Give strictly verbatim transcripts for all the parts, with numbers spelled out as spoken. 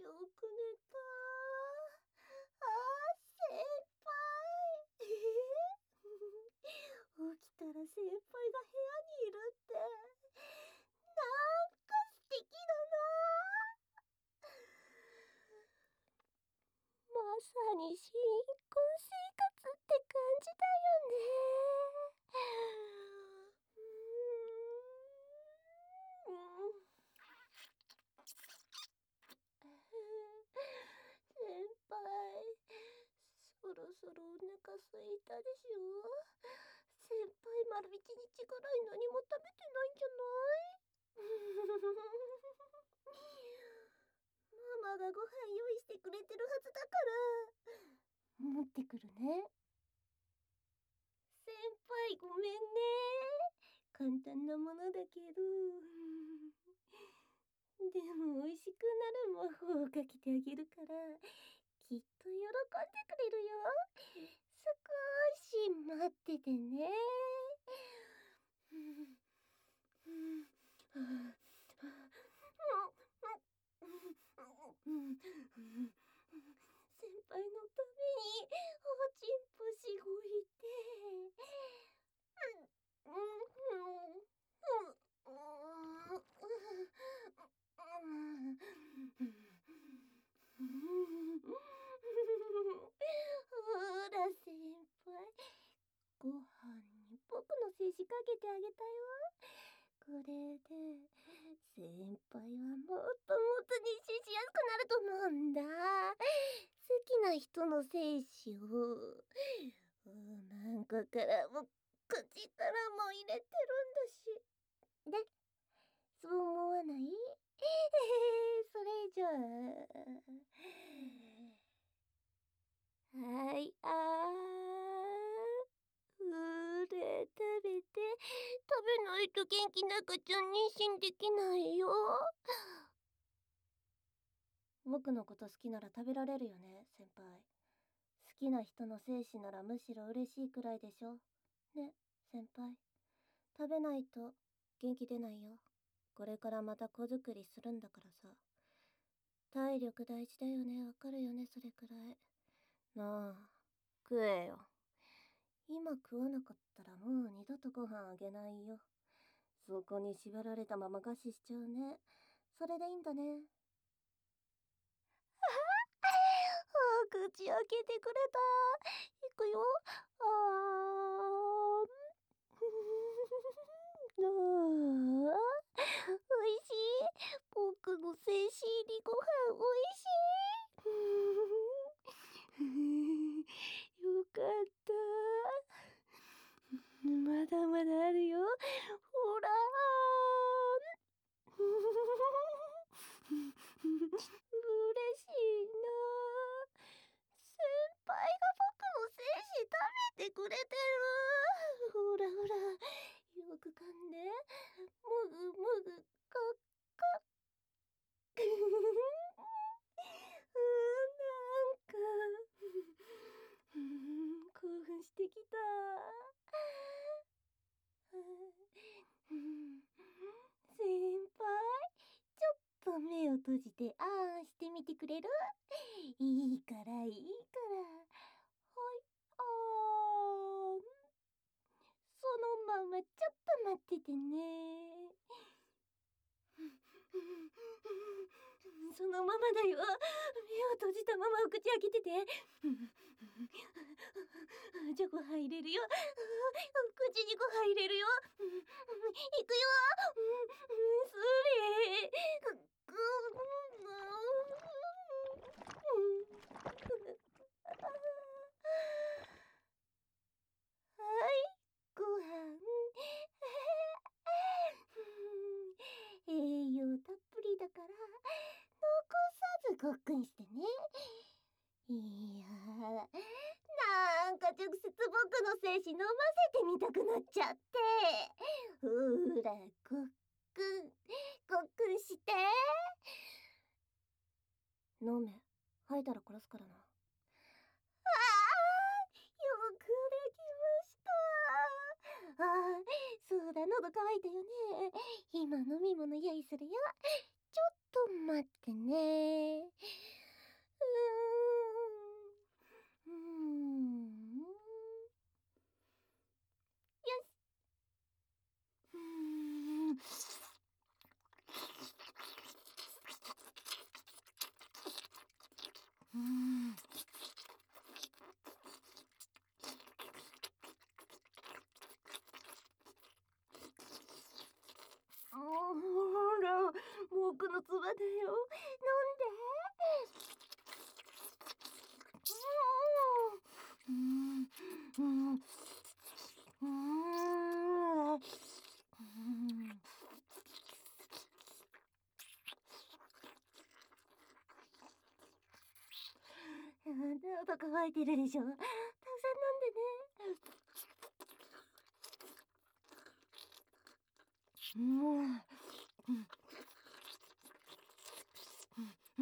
よく寝た。あー、先輩。起きたら先輩が部屋にいるって、なんか素敵だな。まさに新婚生活って感じだよね。うーん。先輩、そろそろお腹空いたでしょ。先輩丸一日ぐらい何も食べてないんじゃない？ママがご飯用意してくれてるはずだから、持ってくるね。先輩ごめんね。簡単なものだけど。でも美味しくなる魔法をかけてあげるから、きっと喜んでくれるよ。少し待っててね。先輩のためにおちんぽしごいて。ほら先輩、ご飯に僕の精子かけてあげたよ。これで先輩はもっともっと妊娠しやすくなると思うんだ。好きな人の精子をなんかからも口からも入れてるんだし。で、そう思わない？それじゃあ、はい、あー。うれ、食べて。食べないと元気な赤ちゃん妊娠できないよ。僕のこと好きなら食べられるよね、先輩。好きな人の精子ならむしろ嬉しいくらいでしょ。ね、先輩。食べないと元気出ないよ。これからまた子作りするんだからさ。体力大事だよね、わかるよね、それくらい。なあ、食えよ。今食わなかったらもう二度とご飯あげないよ。そこに縛られたまま餓死しちゃうね。それでいいんだね。あー、口開けてくれた。いくよ。あー。あー、おいしい。僕の精子入りご飯おいしい。よかった。まだまだあるよ。ほらー。嬉しいな。先輩が僕の精子食べてくれてる。ほらほら、よく噛んで。もぐもぐ、かっかっ。うーなんか、うーん、興奮してきた。先輩、ちょっと目を閉じてあーんしてみてくれる？いいからいいから。はい、あーん。そのままちょっと待っててね。そのままだよ。目を閉じたままお口開けてて。じゃあご飯入れるよ。口にご飯入れるよ。いくよ。それ。はい、ご飯。栄養たっぷりだから、残さずごっくんしてね。いやー、なんか直接僕の精子飲ませてみたくなっちゃって。ほら、ごっくん、ごっくんして。飲め。吐いたら殺すからな。あー、よくできました。あー、そうだ、喉乾いたよね。今飲み物用意するよ。ちょっ待ってね。うーん。うーん。よし。うーん。うーん。ほら、僕の唾だよ。飲んで。うん。うん。うん。うん。うん。喉乾いてるでしょ。たくさん飲んでね。うん。うん。うん。うん。うん。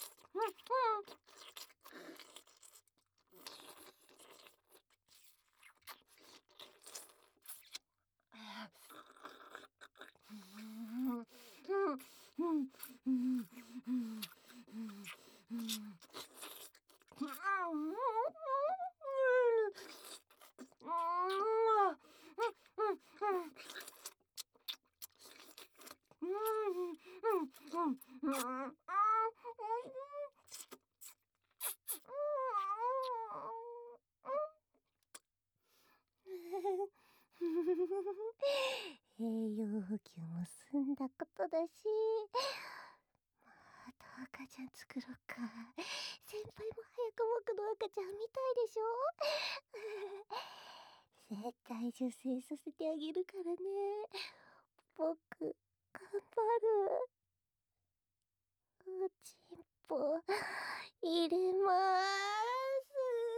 栄養補給も済んだことだし、また赤ちゃん作ろうか。先輩も早く僕の赤ちゃん見たいでしょ。絶対受精させてあげるからね。僕、頑張る。おちんぽ、入れまーす。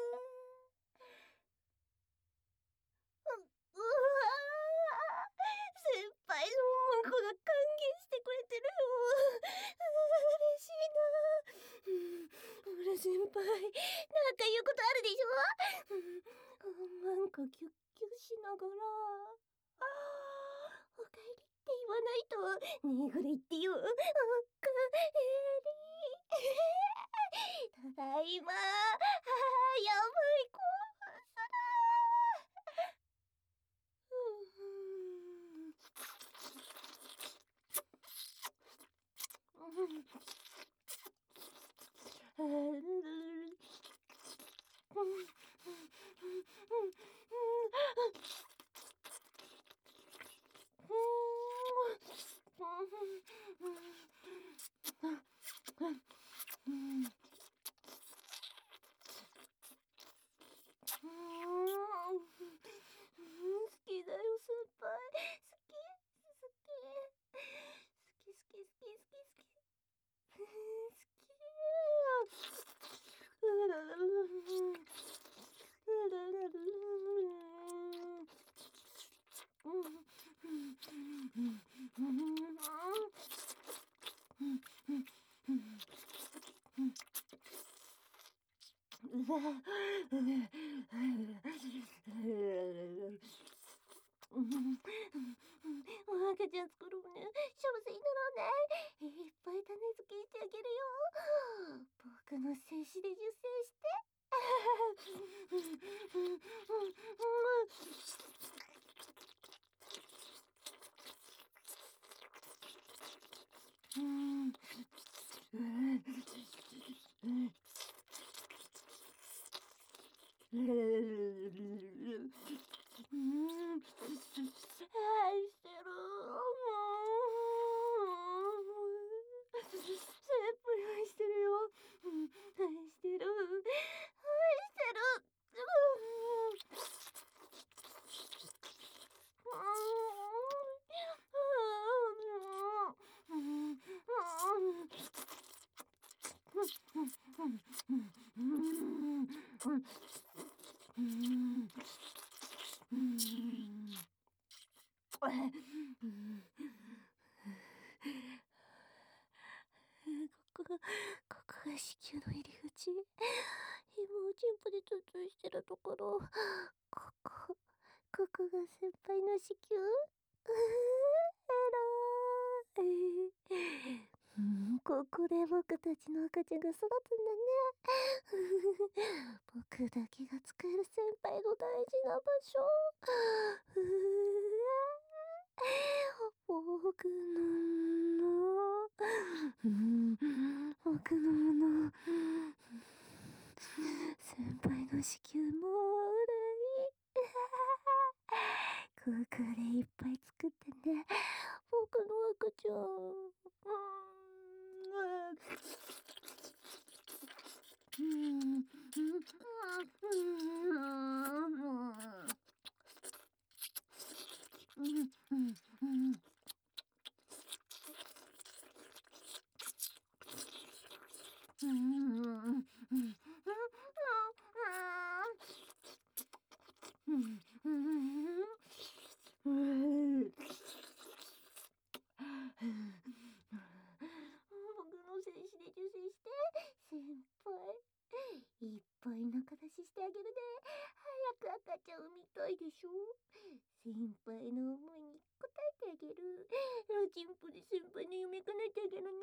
う、うわー、先輩の孫が歓迎してくれてるよ。嬉しいな。ほら先輩、なんか言うことあるでしょ。なんかキュッキュしながら、あー、おかえりって言わないと、ねえぐらいってよ。おかえり。ただいま。あー、やばい子。好きだよ先輩。好き好き好き好き好き好き好き。赤ちゃん作ろうね。幸せになろうね。いっぱい種付けしてあげるよ。僕の精子で受精して。うん。愛してる。先輩愛してるよ。愛してる。愛してる。ここが、ここが子宮の入り口。今おちんぽでツンツンしてるところ。ここ、ここが先輩の子宮。うー、えらーい。 こで僕たちの赤ちゃんが育つんだね。僕だけが使える先輩の大事な場所。うわ僕のもの。うん僕のもの。先輩の子宮もうるい。ここでいっぱい作ってね。僕の赤ちゃん。僕の精子で受精して先輩いっぱい仲出ししてあげるね。早く赤ちゃん産みたいでしょ。先輩の思いに応えてあげる。老人プで先輩の夢叶えてあげるね。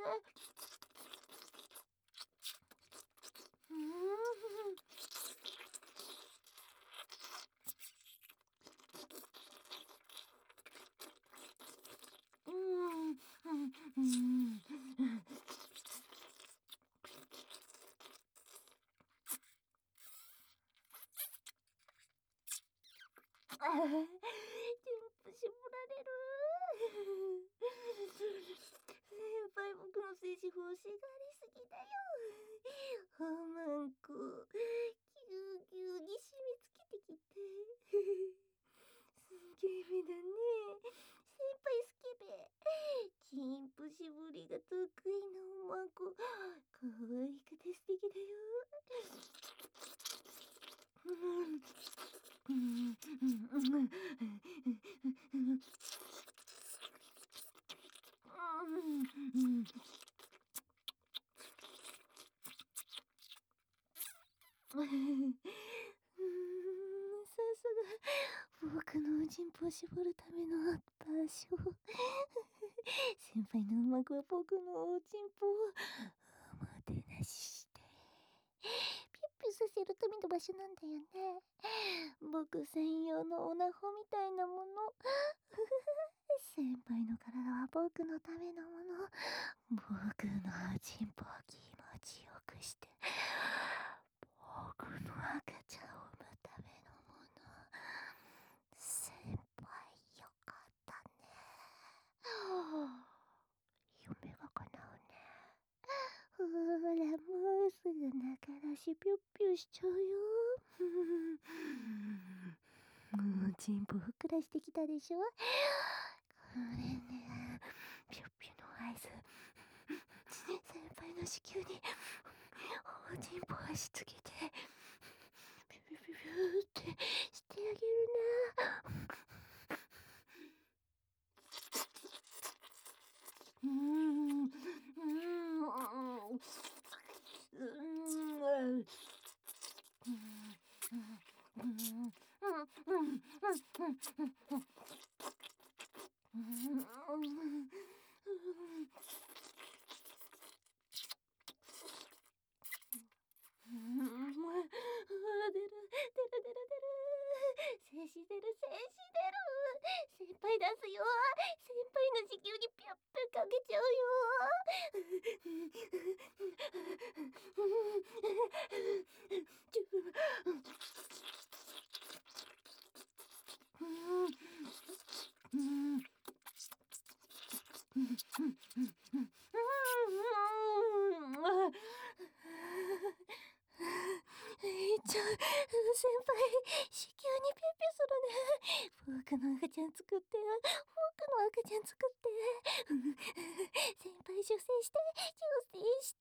ああ、全部絞られる。先輩、僕の精子欲しがりすぎだよ。ハーマンコ、ぎゅうぎゅうに締め付けてきて。すげえ目だね。先輩スケベ。チンプ絞りが得意なおまんこ。かわいくて素敵だよ。うんうんうんうんうーん、さすが僕のおちんぽを絞るための場所。先輩のうまくは僕のおちんぽをおもてなししてピュッピュさせるための場所なんだよね。僕専用のオナホみたいなもの。先輩の体は僕のためのもの。僕のおちんぽを気持ちよくして僕の赤ちゃんを産むためのもの。先輩よかったね。夢が叶うね。ほらもうすぐ中出しピュッピュしちゃうよ。もうちんぽふっくらしてきたでしょ。これね、ピュッピュの合図。先輩の子宮におちんぽをしつけてピュピュピュピュってしてあげるな。うんうんうん出る出る出る出る。精子出る精子出る。先輩出すよ。先輩の子宮にピュッピュかけちゃうよ。ちょ、先輩、子宮にピュッピュするね。僕の赤ちゃん作って、僕の赤ちゃん作って。先輩出生して、出生して。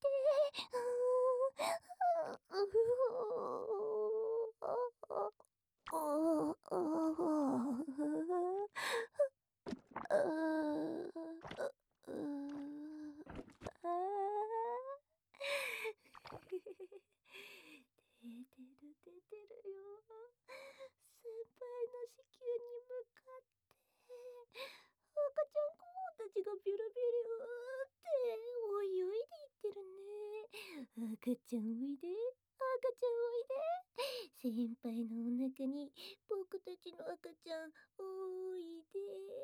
出てる出てるよ。先輩の子宮に向かって赤ちゃん子たちがビュルビュルって泳いでいってるちゃんおいで、赤ちゃんおいで。先輩のお腹に僕たちの赤ちゃんおいで。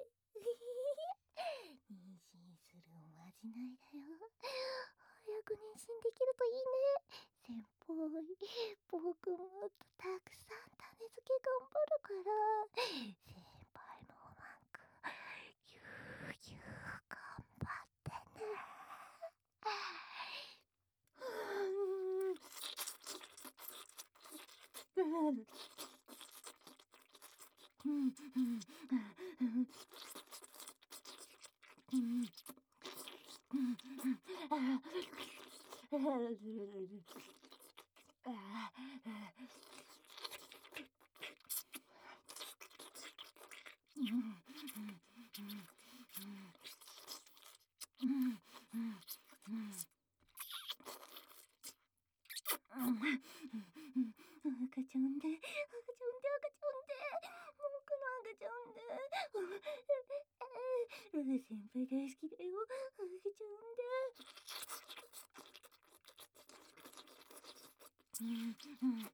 妊娠するおまじないだよ。早く妊娠できるといいね。先輩、僕もっとたくさん種付け頑張るから。先輩のお腹、ぎゅうぎゅう頑張ってね。赤ちゃんで、赤ちゃんで、赤ちゃんで、僕の赤ちゃんで。先輩大好きだよ、赤ちゃんで。うんうん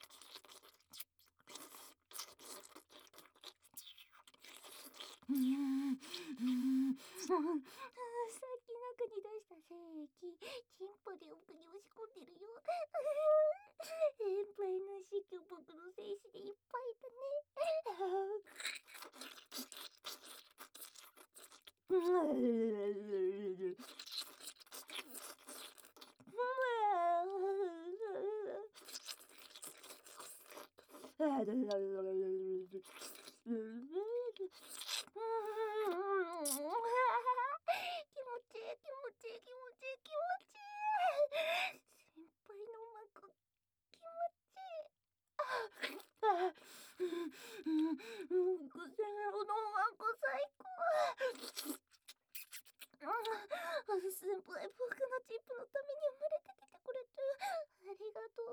うんうんうん、さっき中に出した精液、チンポで奥に押し込んでるよ。先輩の子宮僕の精子でいっぱいだね。気持ちいい気持ちいい気持ちいい気持ちいい。先輩のお腹気持ちいい。ああ、うんうん、グセロのお腹最高。先輩、僕のチップのために生まれてきてくれてありがと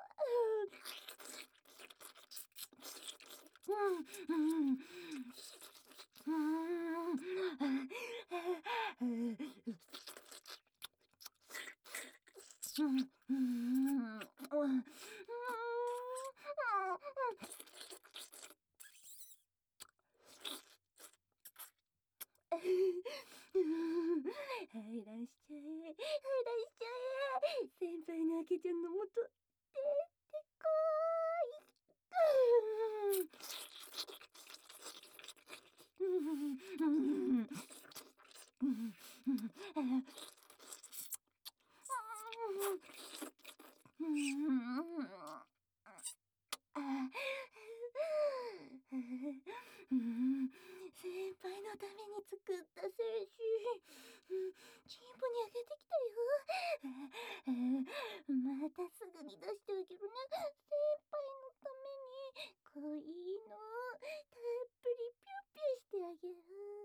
う。うんうんはいらんしちゃえ、はいらんしちゃえ。先輩の赤ちゃんのもと、出てこーい。うん先輩のために作った精子、チンポにあげてきたよ。またすぐに出してあげるね。先輩のために濃いのたっぷりピュッピュしてあげる。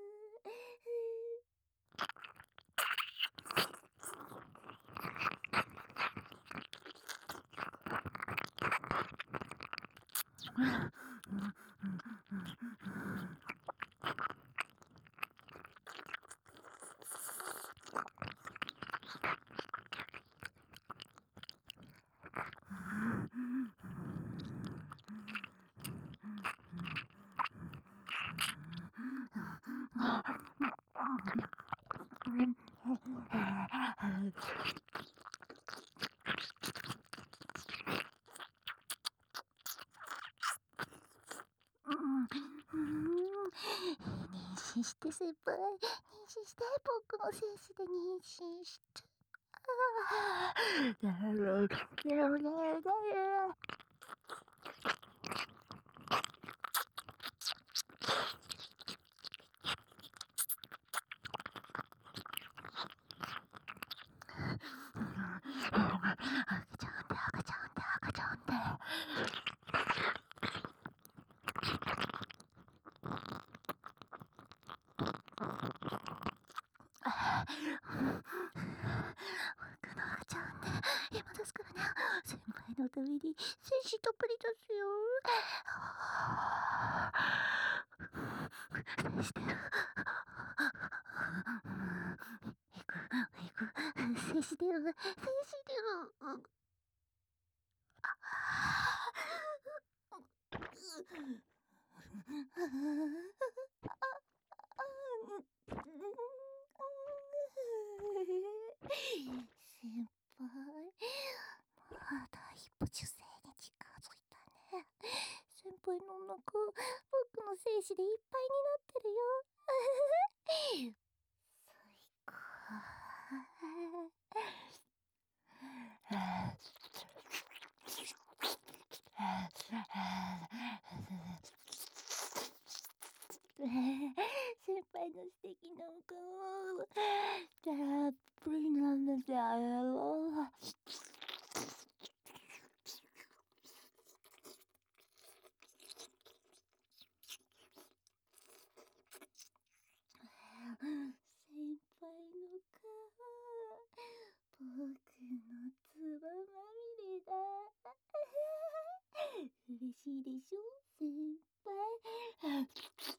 妊娠して先輩、妊娠して、僕の精子で妊娠して。赤ちゃんで赤ちゃんで赤ちゃんで。僕の赤ちゃんで今ですからね。先輩のために精子たっぷり出すよ。精子出る。いくいく、精子出る、精子出る。 先輩、まだ一歩受精に近づいたね。先輩のお腹、僕の精子でいっぱいになってるよ。最高。先輩の素敵なお顔、たっぷりなんだよ。先輩の顔、僕のつばまみれだ。嬉しいでしょ、先輩。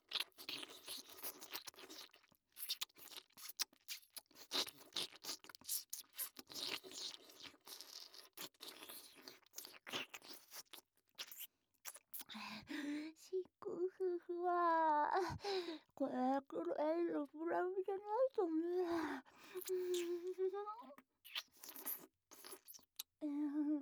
しっこ夫婦はこれくらいのフラムじゃないとね。うん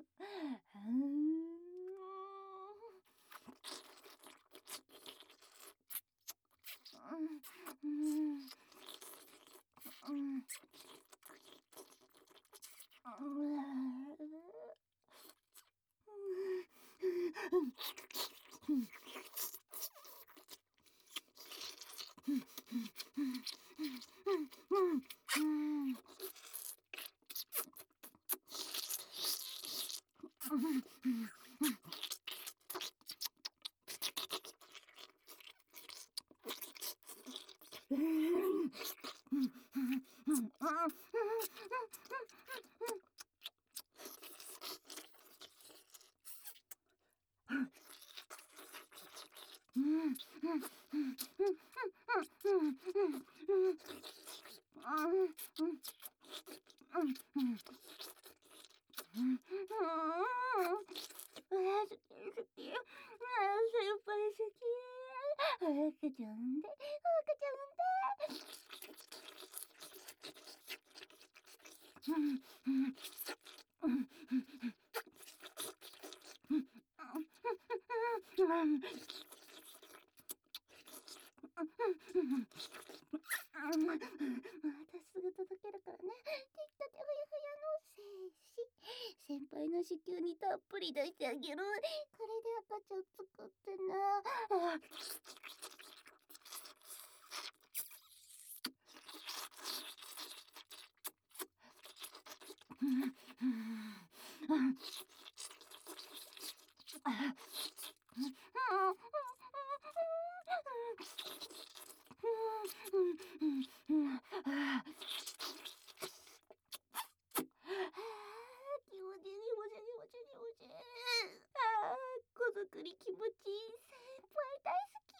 赤ちゃんで、赤ちゃんで。またすぐ届けるからね。出来たてほやほやの精子、先輩の子宮にたっぷり出してあげる。これで赤ちゃん作ってな。気持ちいい、気持ちいい、気持ちいい、気持ちいい。ああ、子作り気持ちいい。先輩大好き。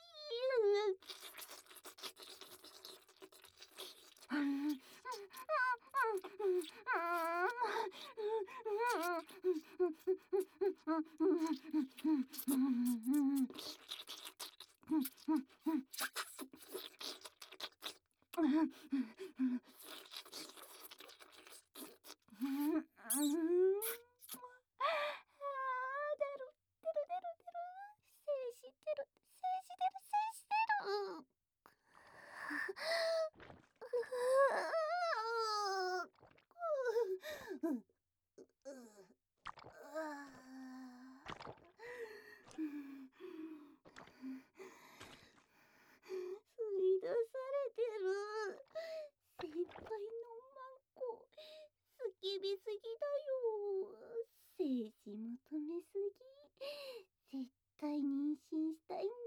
吸い出されてる。先輩のマンコ、好きびすぎだよ。精子求めすぎ。絶対妊娠したいんだ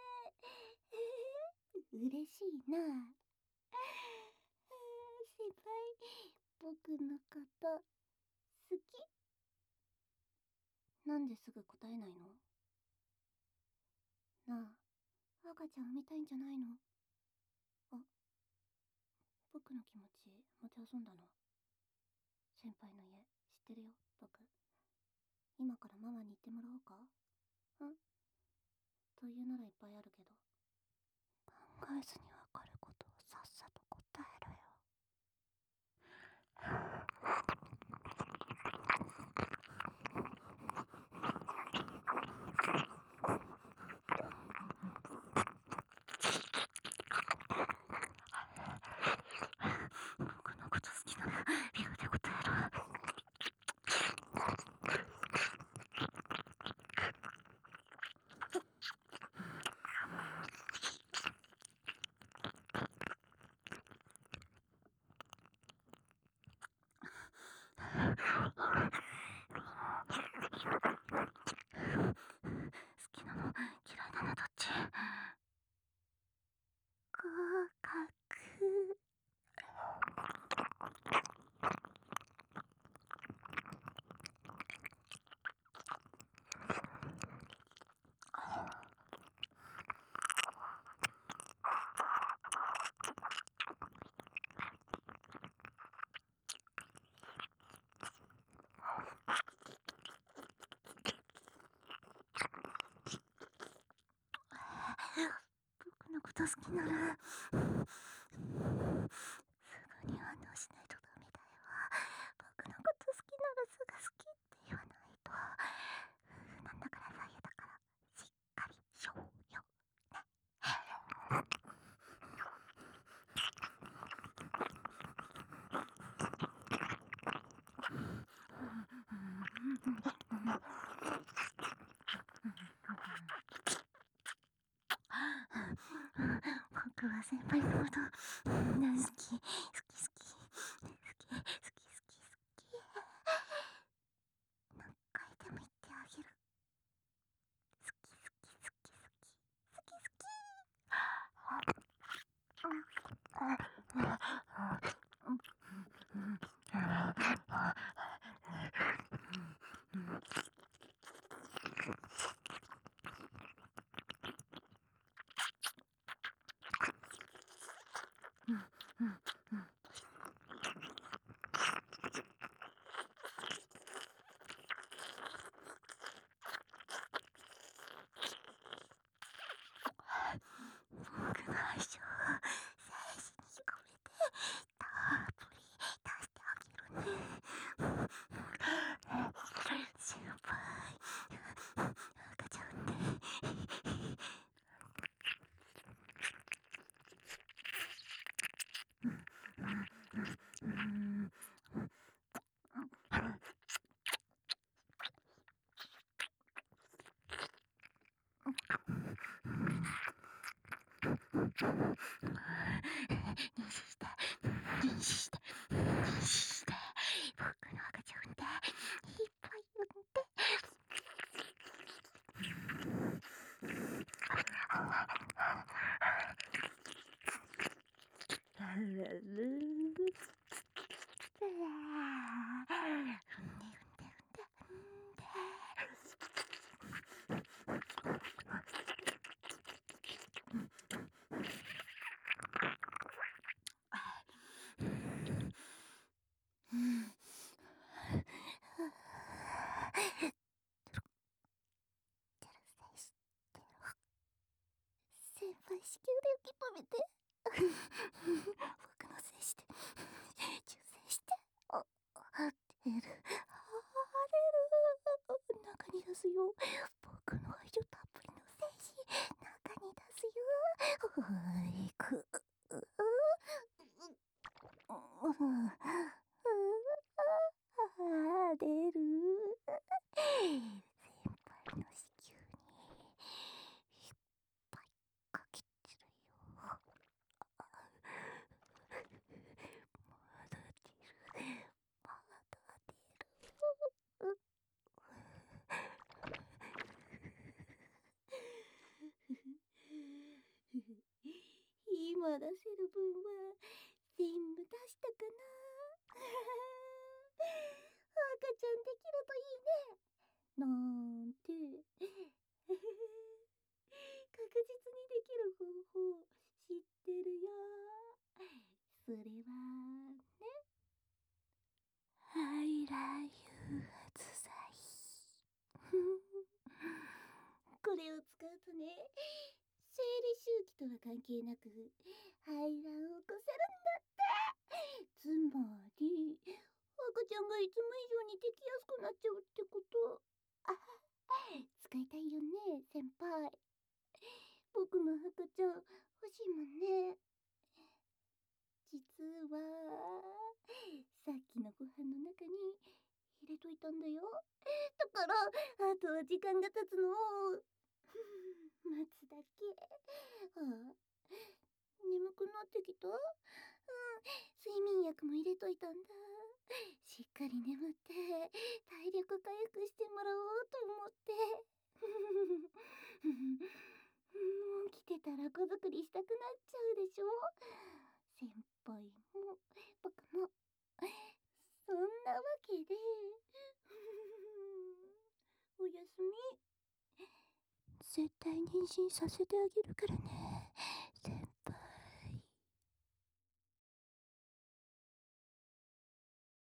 ね。嬉しいな。先輩、僕のこと好き？なんですぐ答えないの？なあ、赤ちゃん産みたいんじゃないの？あ、僕の気持ちもてあそんだの？先輩の家知ってるよ、僕。今からママに行ってもらおうか？ん？ というならいっぱいあるけど。 考えずにわかることをさっさと答えろよ。僕のこと好きなら秒で答えろ。好きなの嫌いなのどっち？合格。僕のこと好きならすぐに反応しないとダメだよ。僕のこと好きならすぐ好きって言わないと。夫婦なんだからさ、やだからしっかりしようよね。僕は先輩のこと大好き、好き好き、好き好き好き好き好き。何回でも言ってあげる。好き好き好き好き好き好き。僕の愛情を精子に込めてたっぷり出してあげるね。先輩、赤ちゃんって妊娠して妊娠して妊娠して僕の赤ちゃん産んでいっぱい産んで。産んで産んで産んで先輩、子宮で受け止めて。僕の精子で受精してあ出る、あ出る、中に出すよ。僕の愛情たっぷりの精子中に出すよ。いくあ出る。先輩の子宮にいっぱいかけてるよ。まだ出る、まだ出る。今出せる分は全部出したかな。赤ちゃんできるといいねなんて。確実にできる方法知ってるよ。それはね、I love you 発剤。これを使うとね、 とは関係なく排卵を起こせるんだって。つまり赤ちゃんがいつも以上にできやすくなっちゃうってこと。あ、使いたいよね先輩。僕も赤ちゃん欲しいもんね。実はさっきのご飯の中に入れといたんだよ。だからあとは時間が経つのを待つだけ。ああ、眠くなってきた。うん、睡眠薬も入れといたんだ。しっかり眠って体力回復してもらおうと思って。もう来てたら子作りしたくなっちゃうでしょ。先輩も僕もそんなわけでおやすみ。絶対妊娠させてあげるからね先